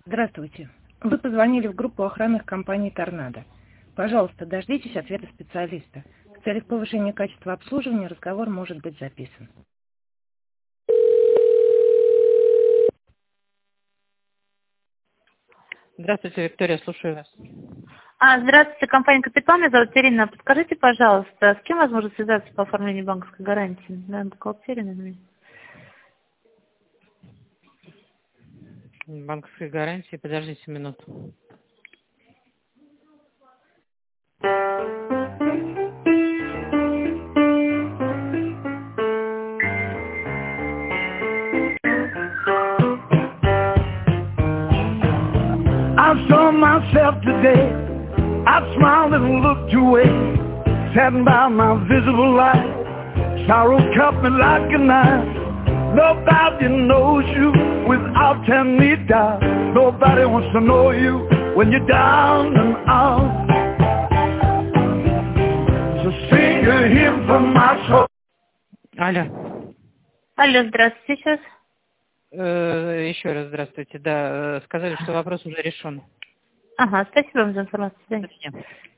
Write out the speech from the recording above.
Здравствуйте. Вы позвонили в группу охранных компаний «Торнадо». Пожалуйста, дождитесь ответа специалиста. В целях повышения качества обслуживания разговор может быть записан. Здравствуйте, Виктория, слушаю вас. Здравствуйте, компания «Капитан», меня зовут Ирина. Подскажите, пожалуйста, с кем возможно связаться по оформлению банковской гарантии? Наверное, бухгалтерия, наверное. Банковской гарантии, подождите минуту. I saw myself today. I smiled and looked away. Saddened by my visible light. Sorrow cut me like a knife. Nobody knows you without telling me down. Nobody wants to know you when you're down and out. So sing a hymn for my soul. Алло. Алло, здравствуйте, сейчас. Еще раз здравствуйте. Да, сказали, что вопрос уже решен. Спасибо вам за информацию. До свидания.